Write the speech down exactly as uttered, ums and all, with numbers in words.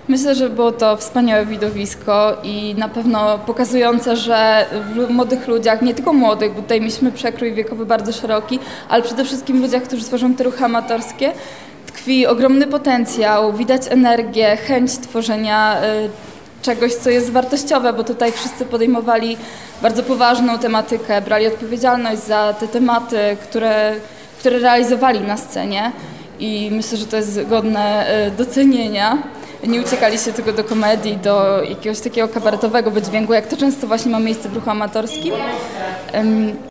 Myślę, że było to wspaniałe widowisko i na pewno pokazujące, że w młodych ludziach, nie tylko młodych, bo tutaj mieliśmy przekrój wiekowy bardzo szeroki, ale przede wszystkim ludziach, którzy tworzą te ruchy amatorskie, tkwi ogromny potencjał, widać energię, chęć tworzenia y, czegoś, co jest wartościowe, bo tutaj wszyscy podejmowali bardzo poważną tematykę, brali odpowiedzialność za te tematy, które, które realizowali na scenie i myślę, że to jest godne y, docenienia. Nie uciekali się tylko do komedii, do jakiegoś takiego kabaretowego wydźwięku, jak to często właśnie ma miejsce w ruchu amatorskim.